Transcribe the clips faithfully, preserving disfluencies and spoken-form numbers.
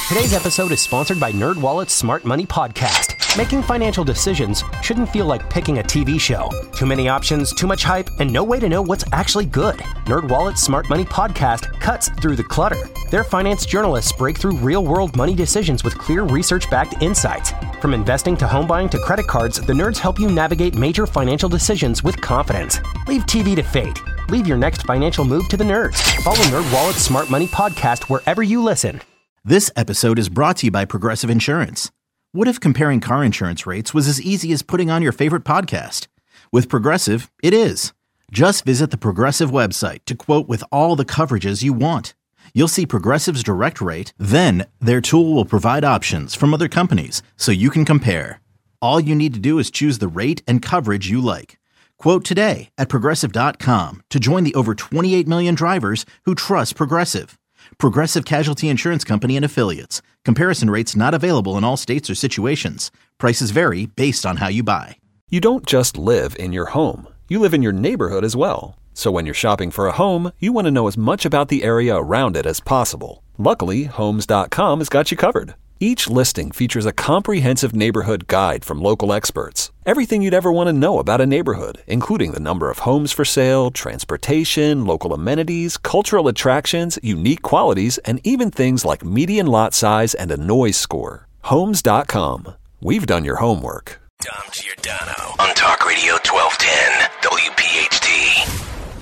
Today's episode is sponsored by NerdWallet's Smart Money Podcast. Making financial decisions shouldn't feel like picking a T V show. Too many options, too much hype, and no way to know what's actually good. NerdWallet's Smart Money Podcast cuts through the clutter. Their finance journalists break through real-world money decisions with clear research-backed insights. From investing to home buying to credit cards, the nerds help you navigate major financial decisions with confidence. Leave T V to fate. Leave your next financial move to the nerds. Follow NerdWallet's Smart Money Podcast wherever you listen. This episode is brought to you by Progressive Insurance. What if comparing car insurance rates was as easy as putting on your favorite podcast? With Progressive, it is. Just visit the Progressive website to quote with all the coverages you want. You'll see Progressive's direct rate, then their tool will provide options from other companies so you can compare. All you need to do is choose the rate and coverage you like. Quote today at Progressive dot com to join the over twenty-eight million drivers who trust Progressive. Progressive Casualty Insurance Company and Affiliates. Comparison rates not available in all states or situations. Prices vary based on how you buy. You don't just live in your home. You live in your neighborhood as well. So when you're shopping for a home, you want to know as much about the area around it as possible. Luckily, Homes dot com has got you covered. Each listing features a comprehensive neighborhood guide from local experts. Everything you'd ever want to know about a neighborhood, including the number of homes for sale, transportation, local amenities, cultural attractions, unique qualities, and even things like median lot size and a noise score. Homes dot com. We've done your homework. Dom Giordano on Talk Radio twelve ten W P H T.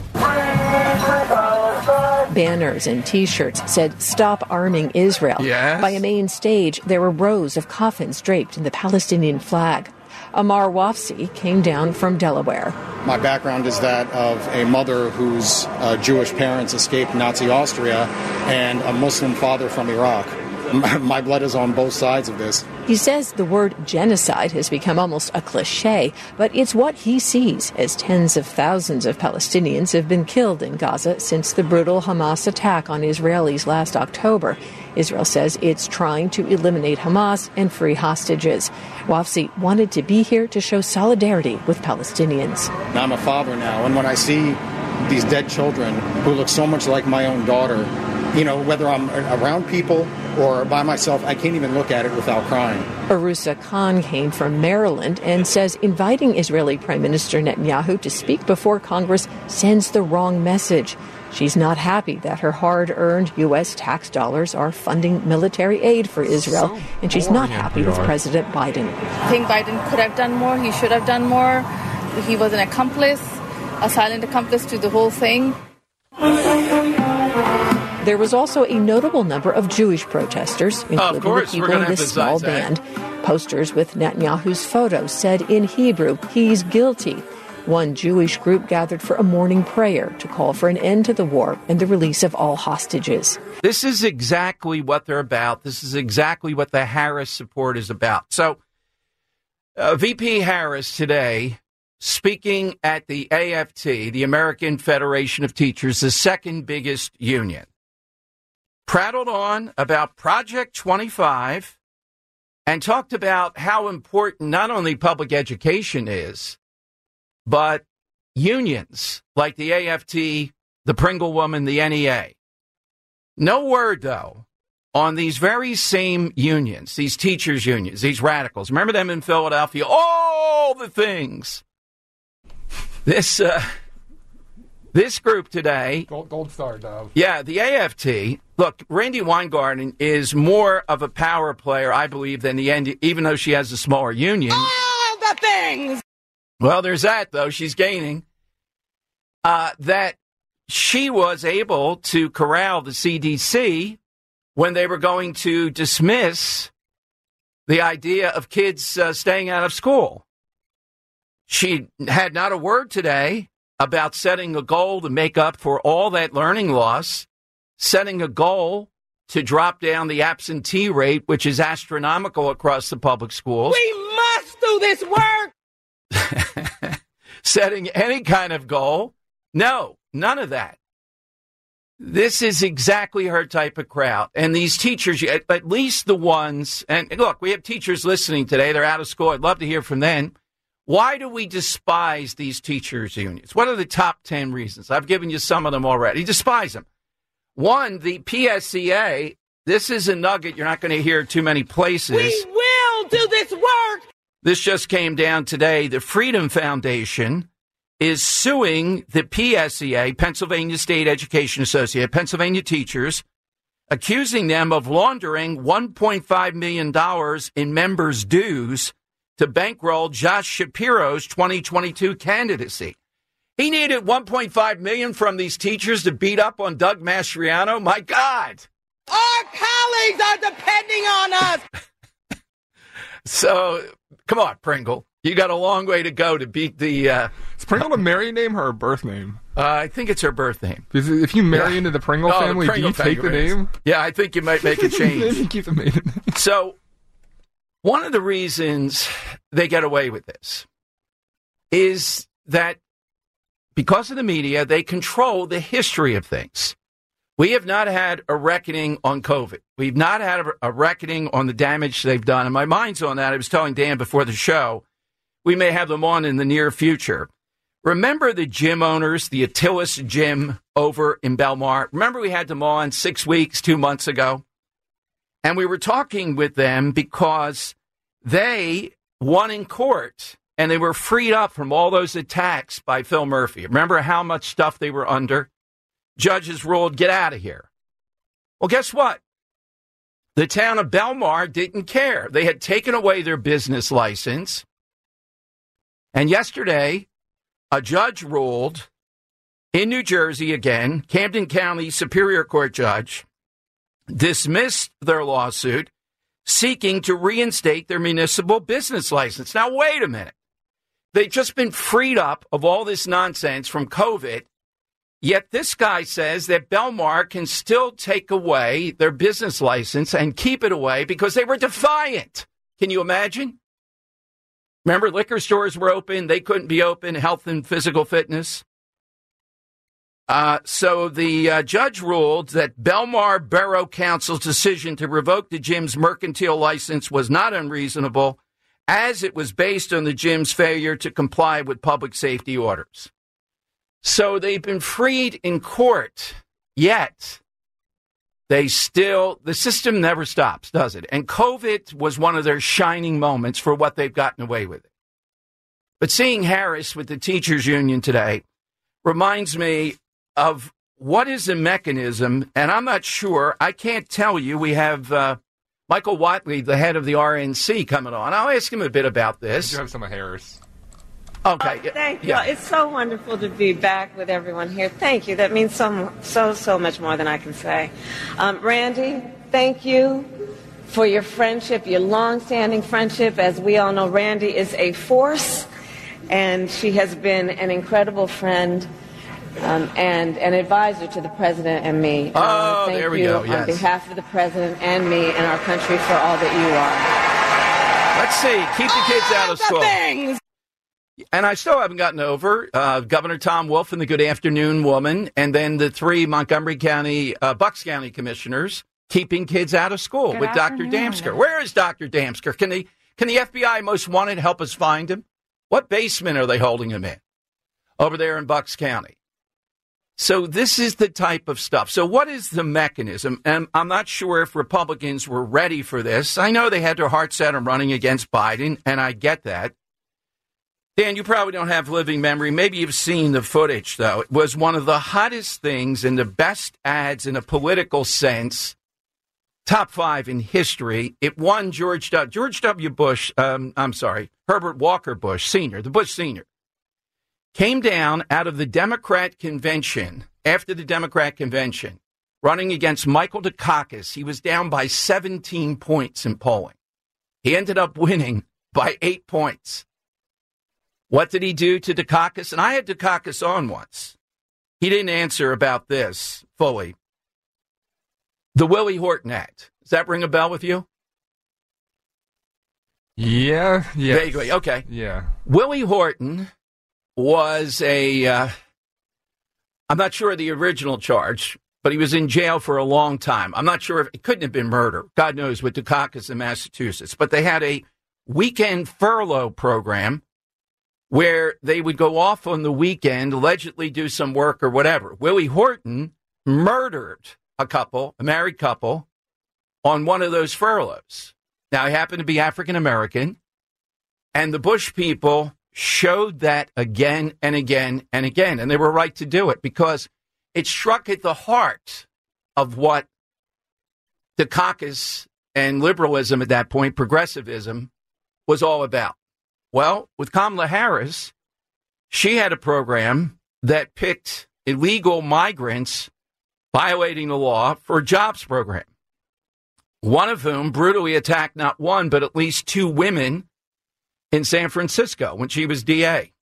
Banners and T-shirts said, "Stop arming Israel." Yes. By a main stage, there were rows of coffins draped in the Palestinian flag. Amar Wafsi came down from Delaware. My background is that of a mother whose uh, Jewish parents escaped Nazi Austria and a Muslim father from Iraq. My blood is on both sides of this. He says the word genocide has become almost a cliche, but it's what he sees as tens of thousands of Palestinians have been killed in Gaza since the brutal Hamas attack on Israelis last October. Israel says it's trying to eliminate Hamas and free hostages. Wafsi wanted to be here to show solidarity with Palestinians. I'm a father now, and when I see these dead children who look so much like my own daughter, you know, whether I'm around people or by myself, I can't even look at it without crying. Arusa Khan came from Maryland and says inviting Israeli Prime Minister Netanyahu to speak before Congress sends the wrong message. She's not happy that her hard-earned U S tax dollars are funding military aid for Israel, so and she's not happy with President Biden. I think Biden could have done more. He should have done more. He was an accomplice, a silent accomplice to the whole thing. There was also a notable number of Jewish protesters, including the people in this small that. band. Posters with Netanyahu's photo said in Hebrew, "He's guilty." One Jewish group gathered for a morning prayer to call for an end to the war and the release of all hostages. This is exactly what they're about. This is exactly what the Harris support is about. So, uh, V P Harris today, speaking at the A F T, the American Federation of Teachers, the second biggest union, prattled on about Project twenty-five and talked about how important not only public education is, but unions like the A F T, the Pringle Woman, the N E A. No word, though, on these very same unions, these teachers' unions, these radicals. Remember them in Philadelphia? All the things. This uh, this group today. Gold, gold star, Dove. Yeah, the A F T. Look, Randy Weingarten is more of a power player, I believe, than the N, even though she has a smaller union. All the things! Well, there's that, though. She's gaining. Uh, that she was able to corral the C D C when they were going to dismiss the idea of kids uh, staying out of school. She had not a word today about setting a goal to make up for all that learning loss, setting a goal to drop down the absentee rate, which is astronomical across the public schools. We must do this work! Setting any kind of goal. No, none of that. This is exactly her type of crowd. And these teachers, at least the ones, and look, we have teachers listening today. They're out of school. I'd love to hear from them. Why do we despise these teachers' unions? What are the top ten reasons? I've given you some of them already. Despise them. One, the P S C A this is a nugget you're not going to hear too many places. We will do this work. This just came down today. The Freedom Foundation is suing the P S E A, Pennsylvania State Education Association, Pennsylvania teachers, accusing them of laundering one point five million dollars in members' dues to bankroll Josh Shapiro's twenty twenty-two candidacy. He needed one point five million dollars from these teachers to beat up on Doug Mastriano. My God. Our colleagues are depending on us. So, come on, Pringle. You got a long way to go to beat the... Uh, Is Pringle a married name or a birth name? Uh, I think it's her birth name. Because if you marry yeah. into the Pringle oh, family, the Pringle do you take the name? Yeah, I think you might make a change. Keep the maiden name. So, one of the reasons they get away with this is that because of the media, they control the history of things. We have not had a reckoning on COVID. We've not had a, a reckoning on the damage they've done. And my mind's on that. I was telling Dan before the show, we may have them on in the near future. Remember the gym owners, the Attilas Gym over in Belmar? Remember we had them on six weeks, two months ago? And we were talking with them because they won in court and they were freed up from all those attacks by Phil Murphy. Remember how much stuff they were under? Judges ruled, get out of here. Well, guess what? The town of Belmar didn't care. They had taken away their business license. And yesterday, a judge ruled in New Jersey again, Camden County Superior Court judge, dismissed their lawsuit seeking to reinstate their municipal business license. Now, wait a minute. They've just been freed up of all this nonsense from COVID, yet this guy says that Belmar can still take away their business license and keep it away because they were defiant. Can you imagine? Remember, liquor stores were open. They couldn't be open, health and physical fitness. Uh, so the uh, judge ruled that Belmar Borough Council's decision to revoke the gym's mercantile license was not unreasonable, as it was based on the gym's failure to comply with public safety orders. So they've been freed in court, yet they still, the system never stops, does it? And COVID was one of their shining moments for what they've gotten away with. But seeing Harris with the teachers union today reminds me of what is the mechanism, and I'm not sure, I can't tell you. We have uh, Michael Watley, the head of the R N C, coming on. I'll ask him a bit about this. You have some of Harris. Okay. Oh, thank you. Yeah. It's so wonderful to be back with everyone here. Thank you. That means so, so, so much more than I can say. Um, Randy, thank you for your friendship, your long-standing friendship. As we all know, Randy is a force, and she has been an incredible friend um, and an advisor to the president and me. Oh, uh, thank there we you go. on Yes. behalf of the president and me and our country for all that you are. Let's see. Keep the kids out of The school. things. And I still haven't gotten over uh, Governor Tom Wolf and the Good Afternoon Woman, and then the three Montgomery County, uh, Bucks County commissioners keeping kids out of school Good with Doctor afternoon. Damsker. Where is Doctor Damsker? Can the can the F B I most wanted help us find him? What basement are they holding him in? Over there in Bucks County. So this is the type of stuff. So what is the mechanism? And I'm not sure if Republicans were ready for this. I know they had their heart set on running against Biden, and I get that. Dan, you probably don't have living memory. Maybe you've seen the footage, though. It was one of the hottest things and the best ads in a political sense, top five in history. It won George W. George W. Bush, um, I'm sorry, Herbert Walker Bush Senior, the Bush Senior, came down out of the Democrat convention, after the Democrat convention, running against Michael Dukakis. He was down by seventeen points in polling. He ended up winning by eight points. What did he do to Dukakis? And I had Dukakis on once. He didn't answer about this fully. The Willie Horton Act. Does that ring a bell with you? Yeah, yeah. Vaguely, okay. Yeah. Willie Horton was a, uh, I'm not sure of the original charge, but he was in jail for a long time. I'm not sure if it couldn't have been murder. God knows with Dukakis in Massachusetts. But they had a weekend furlough program where they would go off on the weekend, allegedly do some work or whatever. Willie Horton murdered a couple, a married couple, on one of those furloughs. Now, he happened to be African American, and the Bush people showed that again and again and again, and they were right to do it because it struck at the heart of what the caucus and liberalism at that point, progressivism, was all about. Well, with Kamala Harris, she had a program that picked illegal migrants violating the law for a jobs program, one of whom brutally attacked not one, but at least two women in San Francisco when she was D A.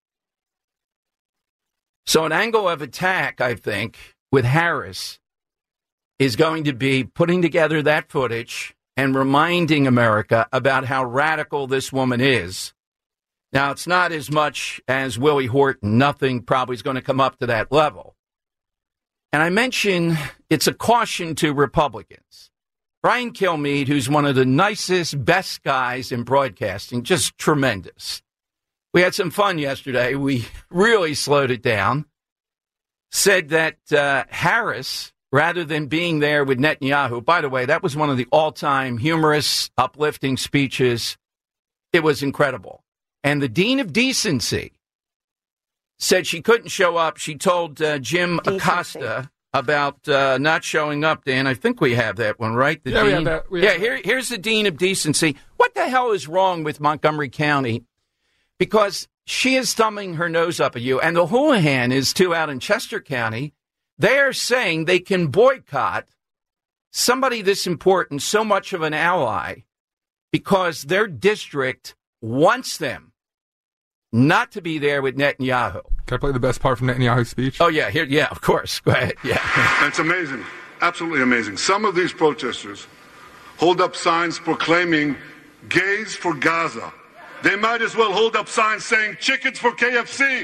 So an angle of attack, I think, with Harris is going to be putting together that footage and reminding America about how radical this woman is. Now, it's not as much as Willie Horton. Nothing probably is going to come up to that level. And I mention it's a caution to Republicans. Brian Kilmeade, who's one of the nicest, best guys in broadcasting, just tremendous. We had some fun yesterday. We really slowed it down. Said that uh, Harris, rather than being there with Netanyahu, by the way, that was one of the all-time humorous, uplifting speeches. It was incredible. And the Dean of Decency said she couldn't show up. She told uh, Jim Decency. Acosta about uh, not showing up, Dan. I think we have that one, right? The yeah, Dean? we have that. We yeah, have here, that. here's the Dean of Decency. What the hell is wrong with Montgomery County? Because she is thumbing her nose up at you, and the Houlihan is, too, out in Chester County. They are saying they can boycott somebody this important, so much of an ally, because their district wants them not to be there with Netanyahu. Can I play the best part from Netanyahu's speech? Oh, yeah. Here, yeah, of course. Go ahead. Yeah. It's amazing. Absolutely amazing. Some of these protesters hold up signs proclaiming gays for Gaza. They might as well hold up signs saying chickens for K F C.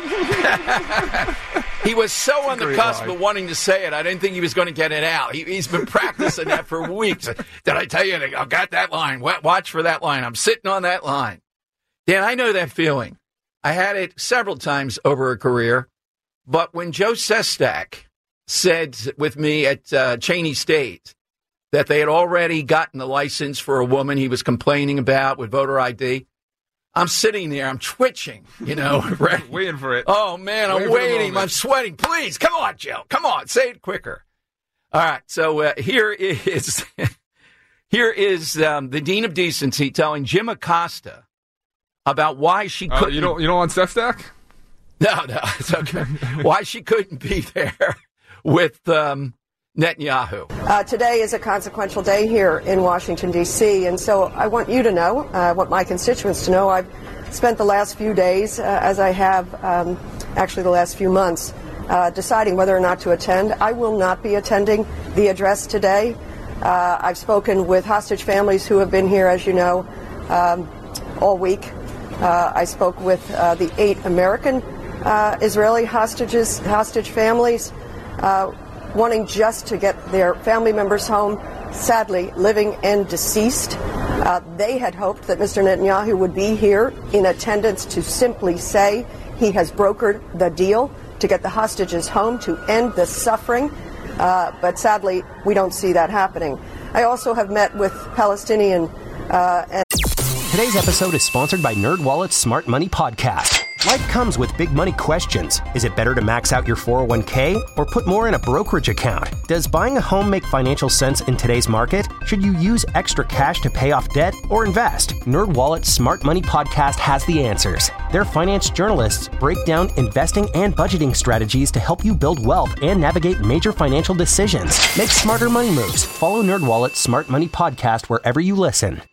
He was so on the cusp line. of wanting to say it, I didn't think he was going to get it out. He, he's been practicing that for weeks. Did I tell you? I got that line. Watch for that line. I'm sitting on that line. Dan, I know that feeling. I had it several times over a career. But when Joe Sestak said with me at uh, Cheney State that they had already gotten the license for a woman he was complaining about with voter I D, I'm sitting there, I'm twitching, you know, ready. Waiting for it. Oh, man, I'm waiting, waiting. I'm sweating. Please, come on, Joe. Come on, say it quicker. All right, so uh, here is here is um, the Dean of Decency telling Jim Acosta about why she couldn't. Uh, you don't, you don't want Sestak? No, no, it's okay. Why she couldn't be there with um, Netanyahu. Uh, today is a consequential day here in Washington, D C, and so I want you to know, uh, I want my constituents to know, I've spent the last few days, uh, as I have um, actually the last few months, uh, deciding whether or not to attend. I will not be attending the address today. Uh, I've spoken with hostage families who have been here, as you know, um, all week. Uh, I spoke with uh, the eight American uh, Israeli hostages, hostage families, uh, wanting just to get their family members home, sadly living and deceased. Uh, they had hoped that Mister Netanyahu would be here in attendance to simply say he has brokered the deal to get the hostages home, to end the suffering. Uh, but sadly, we don't see that happening. I also have met with Palestinian uh, and Today's episode is sponsored by NerdWallet's Smart Money Podcast. Life comes with big money questions. Is it better to max out your four oh one k or put more in a brokerage account? Does buying a home make financial sense in today's market? Should you use extra cash to pay off debt or invest? NerdWallet's Smart Money Podcast has the answers. Their finance journalists break down investing and budgeting strategies to help you build wealth and navigate major financial decisions. Make smarter money moves. Follow NerdWallet's Smart Money Podcast wherever you listen.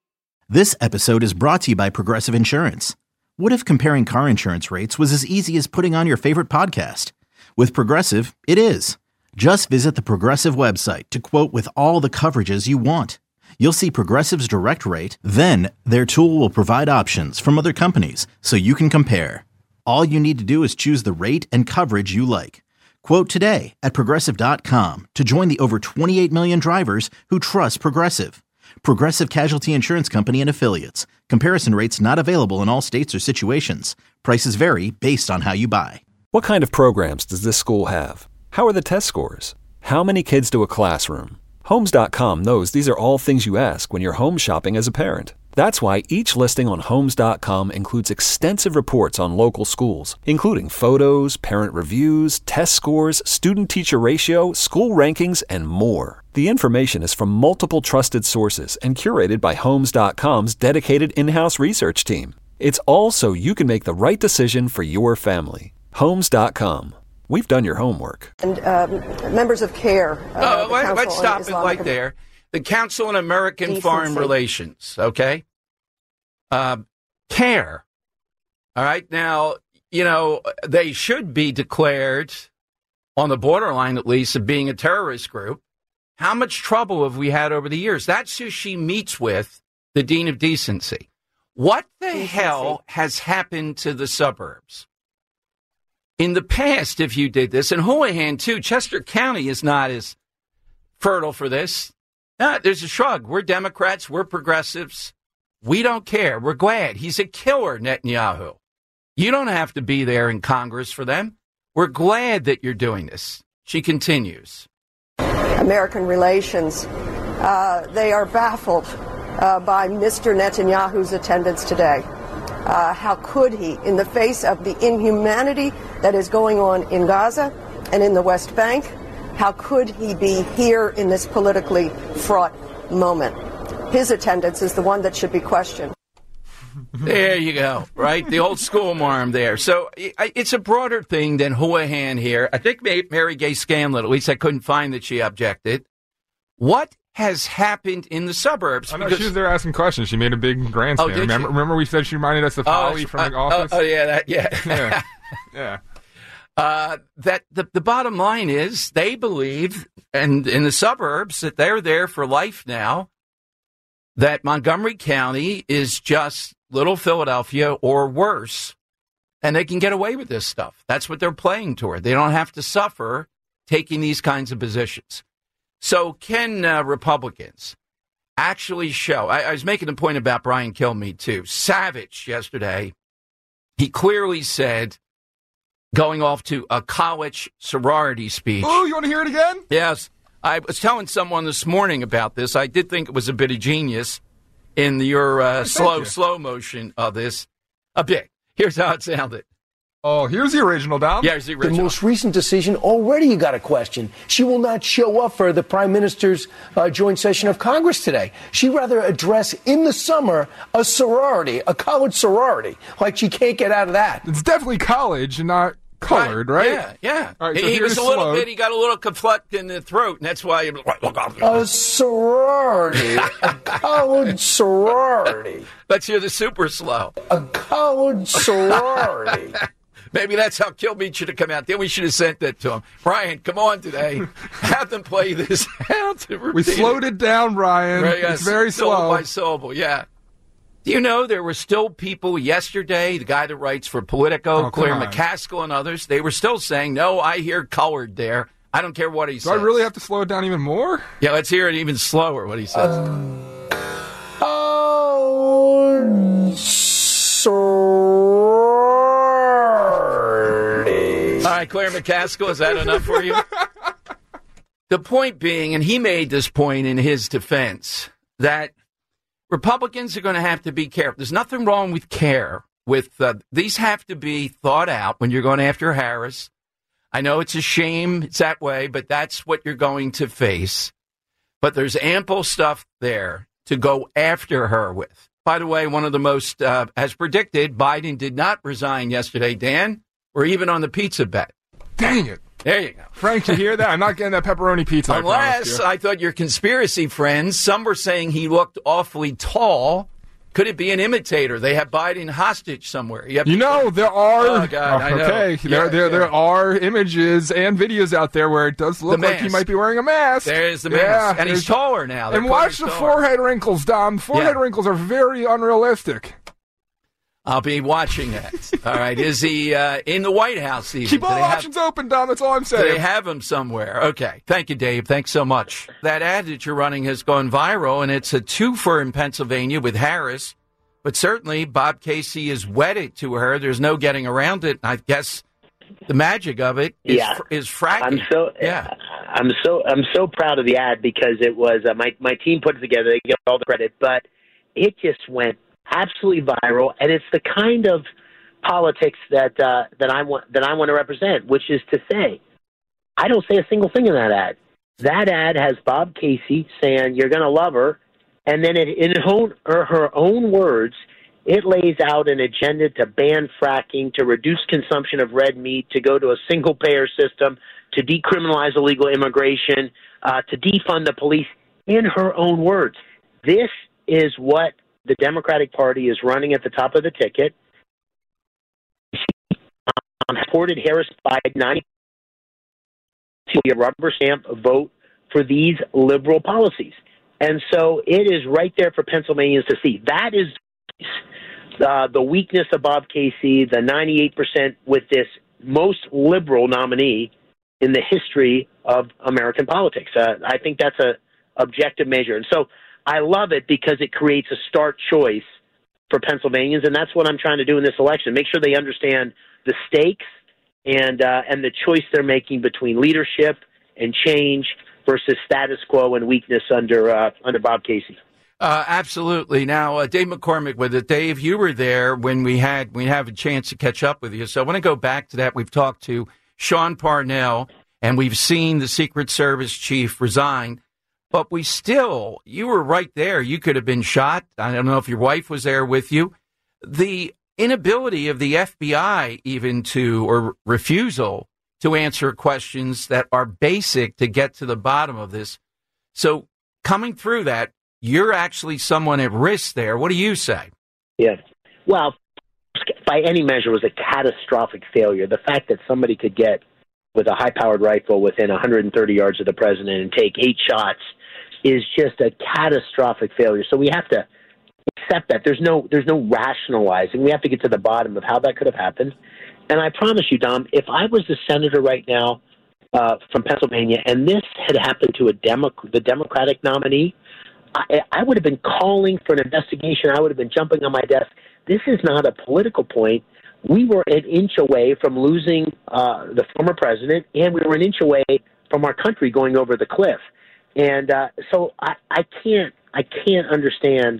This episode is brought to you by Progressive Insurance. What if comparing car insurance rates was as easy as putting on your favorite podcast? With Progressive, it is. Just visit the Progressive website to quote with all the coverages you want. You'll see Progressive's direct rate, then their tool will provide options from other companies so you can compare. All you need to do is choose the rate and coverage you like. Quote today at Progressive dot com to join the over twenty-eight million drivers who trust Progressive. Progressive Casualty Insurance Company and Affiliates. Comparison rates not available in all states or situations. Prices vary based on how you buy. What kind of programs does this school have? How are the test scores? How many kids do a classroom? Homes dot com knows these are all things you ask when you're home shopping as a parent. That's why each listing on Homes dot com includes extensive reports on local schools, including photos, parent reviews, test scores, student-teacher ratio, school rankings, and more. The information is from multiple trusted sources and curated by Homes dot com's dedicated in-house research team. It's all so you can make the right decision for your family. Homes dot com. We've done your homework. And um, members of CARE. Uh, oh, wait, let's stop it right there. The Council on American Decency. Foreign Relations, okay? Uh, CARE. All right. Now, you know, they should be declared on the borderline, at least, of being a terrorist group. How much trouble have we had over the years? That's who she meets with, the Dean of Decency. What the Decency. hell has happened to the suburbs? In the past, if you did this, and Houlihan, too, Chester County is not as fertile for this. No, there's a shrug. We're Democrats. We're progressives. We don't care. We're glad. He's a killer, Netanyahu. You don't have to be there in Congress for them. We're glad that you're doing this. She continues. American relations. Uh, they are baffled uh, by Mister Netanyahu's attendance today. Uh, how could he, in the face of the inhumanity that is going on in Gaza and in the West Bank, how could he be here in this politically fraught moment? His attendance is the one that should be questioned. There you go, right? The old school marm there. So it's a broader thing than Houlihan here. I think Mary Gay Scanlon, at least I couldn't find that she objected. What has happened in the suburbs? I know, she was there asking questions. She made a big grandstand. Oh, did remember, she? remember we said she reminded us of Holly oh, from uh, the office? Oh, oh yeah, that, yeah. yeah. yeah. Uh, that the, the bottom line is they believe, and in the suburbs, that they're there for life now, that Montgomery County is just little Philadelphia or worse, and they can get away with this stuff. That's what they're playing toward. They don't have to suffer taking these kinds of positions. So can uh, Republicans actually show? I, I was making a point about Brian Kilmeade, too. Savage yesterday. He clearly said, going off to a college sorority speech. Oh, you want to hear it again? Yes. I was telling someone this morning about this. I did think it was a bit of genius in your uh, slow, you. slow motion of this. A bit. Here's how it sounded. Oh, here's the original, Dom. Yeah, here's the original. The most recent decision, already you got a question. She will not show up for the Prime Minister's uh, joint session of Congress today. She'd rather address in the summer a sorority, a college sorority. Like she can't get out of that. It's definitely college and not colored, right? Yeah, yeah. All right, so he he was a little slowed. bit, he got a little conflict in the throat, and that's why. He, a sorority, a college sorority. Let's hear the super slow. A college sorority. Maybe that's how Kilmeade should have come out. Then we should have sent that to him. Brian, come on today. Have them play this out. We slowed it. it down, Brian. Right, it's very slow. Syllable by syllable, yeah. Do you know there were still people yesterday, the guy that writes for Politico, oh, Claire McCaskill and others, they were still saying, no, I hear colored there. I don't care what he Do says. I really have to slow it down even more? Yeah, let's hear it even slower, what he says. Uh, oh, sorority. All right, Claire McCaskill, is that enough for you? The point being, and he made this point in his defense, that Republicans are going to have to be careful. There's nothing wrong with care. With uh, these have to be thought out when you're going after Harris. I know it's a shame it's that way, but that's what you're going to face. But there's ample stuff there to go after her with. By the way, one of the most, uh, as predicted, Biden did not resign yesterday, Dan. We're even on the pizza bet. Dang it. There you go. Frank, you hear that? I'm not getting that pepperoni pizza. Unless, I, I thought your conspiracy friends, some were saying he looked awfully tall. Could it be an imitator? They have Biden hostage somewhere. You, you know, there are. Oh, God, I know. Okay, yeah, there, there, yeah. there are images and videos out there where it does look like he might be wearing a mask. There's the yeah, mask. And he's taller now. They're and watch the taller. forehead wrinkles, Dom. Forehead yeah. wrinkles are very unrealistic. I'll be watching that. All right. Is he uh, in the White House even? Keep all options have, open, Dom. That's all I'm saying. Do they have him somewhere? Okay. Thank you, Dave. Thanks so much. That ad that you're running has gone viral, and it's a twofer in Pennsylvania with Harris. But certainly, Bob Casey is wedded to her. There's no getting around it. I guess the magic of it is, yeah. is fracking. I'm so, yeah. I'm so I'm so proud of the ad because it was uh, my my team put it together. They get all the credit, but it just went absolutely viral, and it's the kind of politics that uh, that I want that I want to represent, which is to say, I don't say a single thing in that ad. That ad has Bob Casey saying you're going to love her, and then it, in her own, or her own words, it lays out an agenda to ban fracking, to reduce consumption of red meat, to go to a single-payer system, to decriminalize illegal immigration, uh, to defund the police, in her own words. This is what the Democratic Party is running at the top of the ticket. She um, supported Harris Biden ninety to be a rubber stamp vote for these liberal policies. And so it is right there for Pennsylvanians to see. That is uh, the weakness of Bob Casey, the ninety-eight percent with this most liberal nominee in the history of American politics. Uh, I think that's a objective measure. And so I love it because it creates a stark choice for Pennsylvanians, and that's what I'm trying to do in this election. Make sure they understand the stakes and uh, and the choice they're making between leadership and change versus status quo and weakness under uh, under Bob Casey. Uh, absolutely. Now, uh, Dave McCormick with it. Dave, you were there when we had we have a chance to catch up with you. So I want to go back to that. We've talked to Sean Parnell, and we've seen the Secret Service chief resign. But we still, you were right there. You could have been shot. I don't know if your wife was there with you. The inability of the F B I even to, or refusal to answer questions that are basic to get to the bottom of this. So coming through that, you're actually someone at risk there. What do you say? Yeah. Well, by any measure, it was a catastrophic failure. The fact that somebody could get with a high-powered rifle within one hundred thirty yards of the president and take eight shots is just a catastrophic failure. So we have to accept that. There's no there's no rationalizing. We have to get to the bottom of how that could have happened. And I promise you, Dom, if I was the senator right now uh, from Pennsylvania and this had happened to a Demo- the Democratic nominee, I, I would have been calling for an investigation. I would have been jumping on my desk. This is not a political point. We were an inch away from losing uh, the former president, and we were an inch away from our country going over the cliff. And uh, so I, I can't I can't understand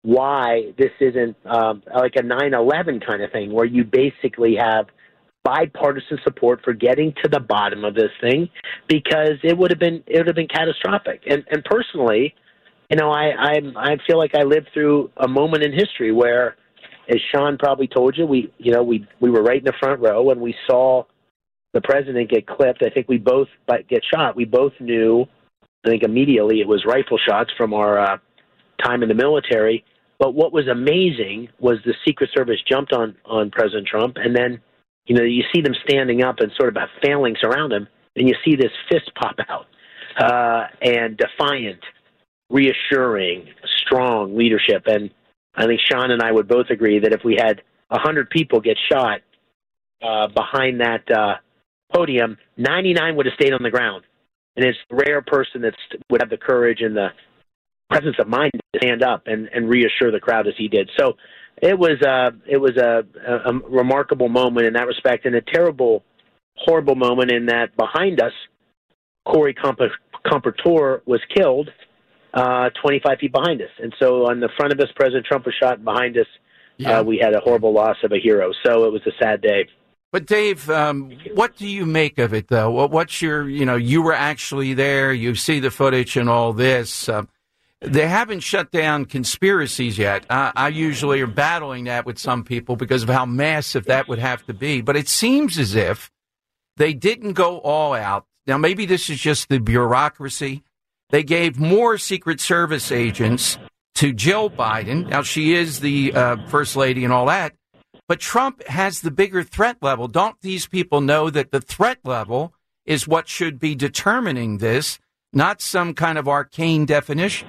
why this isn't um, like a nine eleven kind of thing, where you basically have bipartisan support for getting to the bottom of this thing, because it would have been it would have been catastrophic. And and personally, you know, I I, I feel like I lived through a moment in history where, as Sean probably told you, we you know we we were right in the front row and we saw the president get clipped. I think we both get shot. We both knew, I think immediately, it was rifle shots from our uh, time in the military. But what was amazing was the Secret Service jumped on, on President Trump, and then, you know, you see them standing up and sort of a phalanx around him, and you see this fist pop out, uh, and defiant, reassuring, strong leadership. And I think Sean and I would both agree that if we had one hundred people get shot uh, behind that uh, podium, ninety-nine would have stayed on the ground. And it's a rare person that would have the courage and the presence of mind to stand up and, and reassure the crowd as he did. So it was uh, it was a, a, a remarkable moment in that respect, and a terrible, horrible moment in that behind us, Corey Compertor was killed uh, twenty-five feet behind us. And so on the front of us, President Trump was shot. Behind us, yeah. uh, we had a horrible loss of a hero. So it was a sad day. But Dave, um, what do you make of it, though? What's your, you know, you were actually there. You see the footage and all this. Uh, they haven't shut down conspiracies yet. Uh, I usually are battling that with some people because of how massive that would have to be. But it seems as if they didn't go all out. Now, maybe this is just the bureaucracy. They gave more Secret Service agents to Jill Biden. Now, she is the uh, first lady and all that. But Trump has the bigger threat level. Don't these people know that the threat level is what should be determining this, not some kind of arcane definition?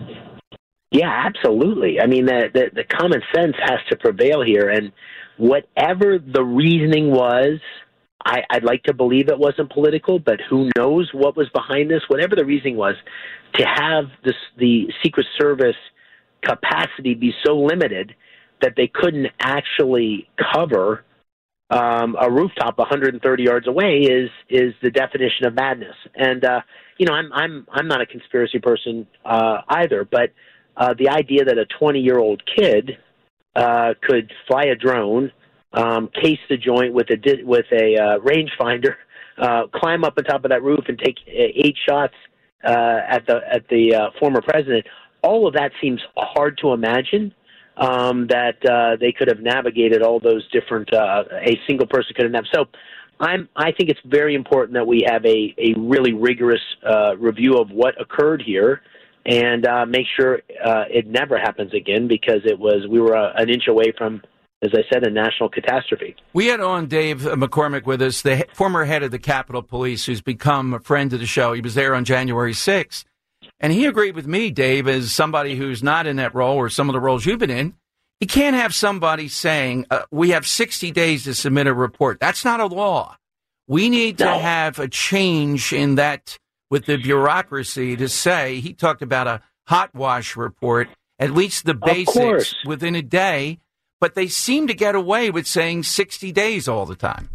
Yeah, absolutely. I mean, the, the, the common sense has to prevail here. And whatever the reasoning was, I, I'd like to believe it wasn't political, but who knows what was behind this? Whatever the reasoning was, to have this, the Secret Service capacity be so limited that they couldn't actually cover um, a rooftop one hundred thirty yards away is is the definition of madness. And uh, you know, I'm I'm I'm not a conspiracy person uh, either, but uh, the idea that a twenty-year-old kid uh, could fly a drone, um, case the joint with a di- with a uh, rangefinder, uh, climb up on top of that roof, and take eight shots uh, at the at the uh, former president. All of that seems hard to imagine. Um, that uh, they could have navigated all those different, uh, a single person could have. So I'm, I think it's very important that we have a, a really rigorous uh, review of what occurred here and uh, make sure uh, it never happens again, because it was, we were uh, an inch away from, as I said, a national catastrophe. We had on Dave McCormick with us, the former head of the Capitol Police, who's become a friend of the show. He was there on January sixth. And he agreed with me, Dave, as somebody who's not in that role or some of the roles you've been in. You can't have somebody saying, uh, we have sixty days to submit a report. That's not a law. We need to have a change in that with the bureaucracy to say, he talked about a hot wash report, at least the basics within a day. But they seem to get away with saying sixty days all the time.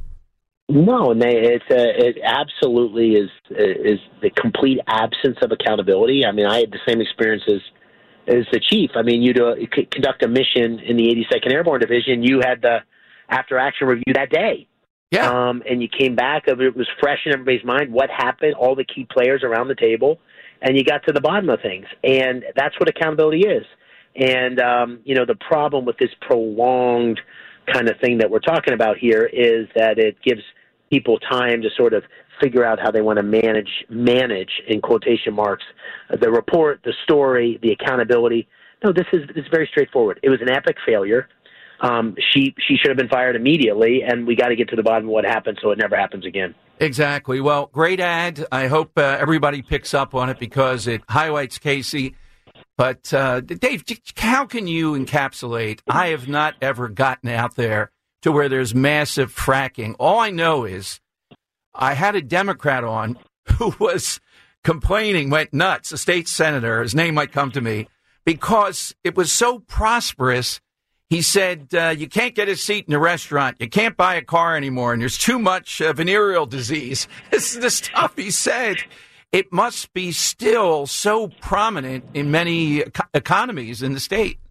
No, and they, it's a, it absolutely is is the complete absence of accountability. I mean, I had the same experience as, as the chief. I mean, you do you conduct a mission in the eighty-second Airborne Division. You had the after-action review that day. Yeah. Um, and you came back. It was fresh in everybody's mind. What happened? All the key players around the table. And you got to the bottom of things. And that's what accountability is. And, um, you know, the problem with this prolonged kind of thing that we're talking about here is that it gives people time to sort of figure out how they want to manage, manage in quotation marks, the report, the story, the accountability. No, this is, this is very straightforward. It was an epic failure. Um, she she should have been fired immediately, and we got to get to the bottom of what happened so it never happens again. Exactly. Well, great ad. I hope uh, everybody picks up on it because it highlights Casey. But, uh, Dave, how can you encapsulate, I have not ever gotten out there to where there's massive fracking. All I know is I had a Democrat on who was complaining, went nuts, a state senator, his name might come to me, because it was so prosperous. He said, uh, you can't get a seat in a restaurant, you can't buy a car anymore, and there's too much uh, venereal disease. This is the stuff he said. It must be still so prominent in many eco- economies in the state.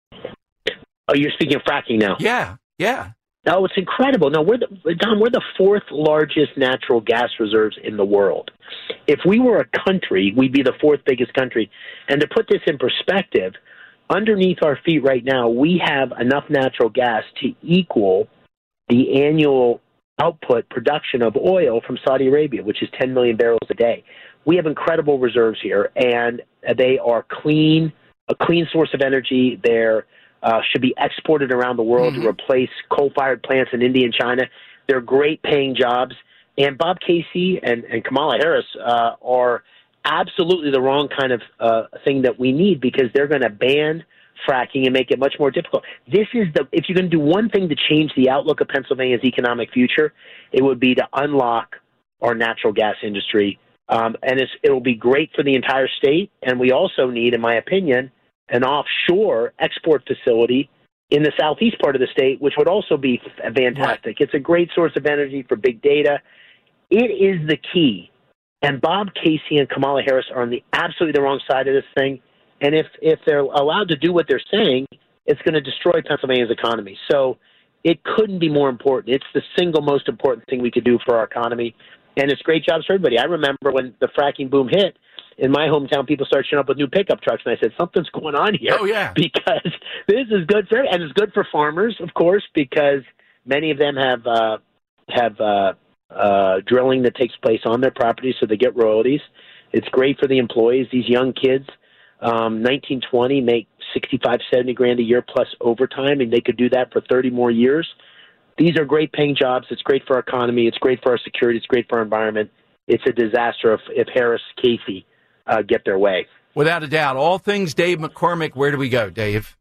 Oh, you're speaking of fracking now? Yeah, yeah. No, it's incredible. No, we're the, Don, we're the fourth largest natural gas reserves in the world. If we were a country, we'd be the fourth biggest country. And to put this in perspective, underneath our feet right now, we have enough natural gas to equal the annual output production of oil from Saudi Arabia, which is ten million barrels a day. We have incredible reserves here, and they are clean, a clean source of energy. They're Uh, should be exported around the world mm-hmm. to replace coal-fired plants in India and China. They're great-paying jobs. And Bob Casey and, and Kamala Harris uh, are absolutely the wrong kind of uh, thing that we need, because they're going to ban fracking and make it much more difficult. This is the if you're going to do one thing to change the outlook of Pennsylvania's economic future, it would be to unlock our natural gas industry. Um, and it's, it will be great for the entire state. And we also need, in my opinion, an offshore export facility in the southeast part of the state, which would also be fantastic. It's a great source of energy for big data. It is the key. And Bob Casey and Kamala Harris are on the absolutely the wrong side of this thing. And if, if they're allowed to do what they're saying, it's going to destroy Pennsylvania's economy. So it couldn't be more important. It's the single most important thing we could do for our economy. And it's great jobs for everybody. I remember when the fracking boom hit, in my hometown, people started showing up with new pickup trucks, and I said, something's going on here. Oh, yeah. Because this is good for, and it's good for farmers, of course, because many of them have uh, have uh, uh, drilling that takes place on their property, so they get royalties. It's great for the employees. These young kids, um, nineteen, twenty, make sixty-five, seventy grand a year plus overtime, and they could do that for thirty more years. These are great paying jobs. It's great for our economy. It's great for our security. It's great for our environment. It's a disaster if, if Harris, Casey, Uh, get their way. Without a doubt. All things Dave McCormick. Where do we go, Dave?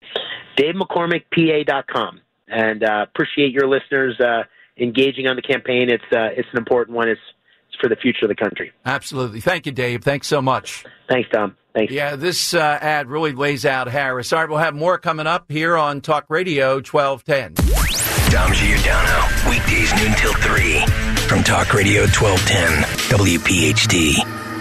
Dave McCormick P A dot com. And uh, appreciate your listeners uh, engaging on the campaign. It's uh, it's an important one. It's, it's for the future of the country. Absolutely. Thank you, Dave. Thanks so much. Thanks, Tom. Thanks. Yeah, this uh, ad really lays out Harris. All right, we'll have more coming up here on Talk Radio twelve ten. Dom Giordano. Weekdays noon till three. From Talk Radio twelve ten W P H T.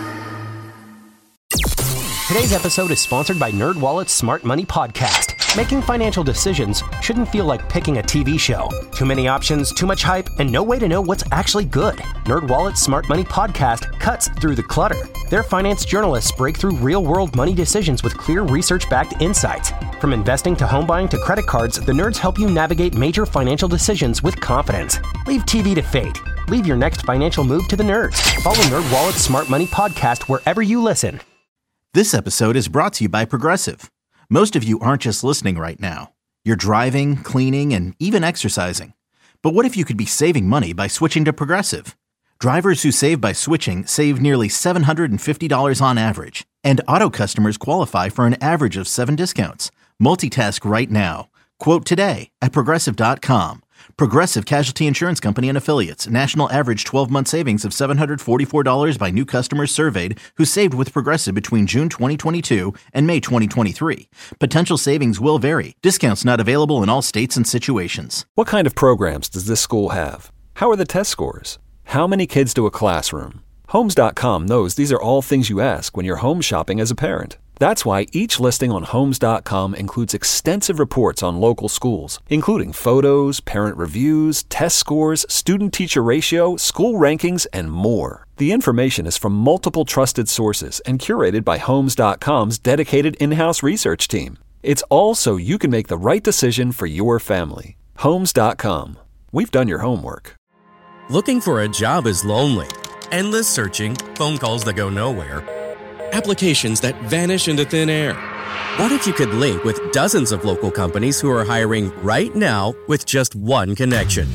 Today's episode is sponsored by NerdWallet's Smart Money Podcast. Making financial decisions shouldn't feel like picking a T V show. Too many options, too much hype, and no way to know what's actually good. NerdWallet's Smart Money Podcast cuts through the clutter. Their finance journalists break through real-world money decisions with clear research-backed insights. From investing to home buying to credit cards, the nerds help you navigate major financial decisions with confidence. Leave T V to fate. Leave your next financial move to the nerds. Follow NerdWallet's Smart Money Podcast wherever you listen. This episode is brought to you by Progressive. Most of you aren't just listening right now. You're driving, cleaning, and even exercising. But what if you could be saving money by switching to Progressive? Drivers who save by switching save nearly seven hundred fifty dollars on average. And auto customers qualify for an average of seven discounts. Multitask right now. Quote today at Progressive dot com. Progressive Casualty Insurance Company and Affiliates. National average twelve-month savings of seven hundred forty-four dollars by new customers surveyed who saved with Progressive between June twenty twenty-two and May twenty twenty-three. Potential savings will vary. Discounts not available in all states and situations. What kind of programs does this school have? How are the test scores? How many kids do a classroom? Homes dot com knows these are all things you ask when you're home shopping as a parent. That's why each listing on Homes dot com includes extensive reports on local schools, including photos, parent reviews, test scores, student-teacher ratio, school rankings, and more. The information is from multiple trusted sources and curated by Homes dot com's dedicated in-house research team. It's all so you can make the right decision for your family. Homes dot com. We've done your homework. Looking for a job is lonely. Endless searching, phone calls that go nowhere, applications that vanish into thin air. What if you could link with dozens of local companies who are hiring right now with just one connection?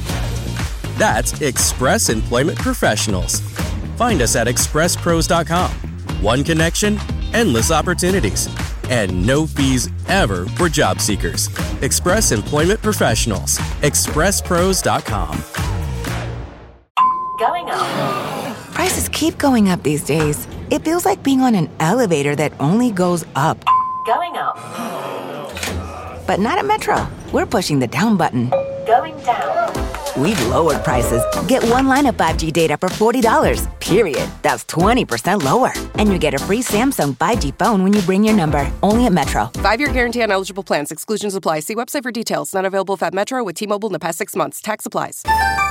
That's Express Employment Professionals. Find us at express pros dot com. One connection, endless opportunities, and no fees ever for job seekers. Express Employment Professionals. express pros dot com. Going up. Prices keep going up these days. It feels like being on an elevator that only goes up. Going up. But not at Metro. We're pushing the down button. Going down. We've lowered prices. Get one line of five G data for forty dollars. Period. That's twenty percent lower. And you get a free Samsung five G phone when you bring your number. Only at Metro. Five-year guarantee on eligible plans. Exclusions apply. See website for details. Not available at Metro with T-Mobile in the past six months. Tax applies.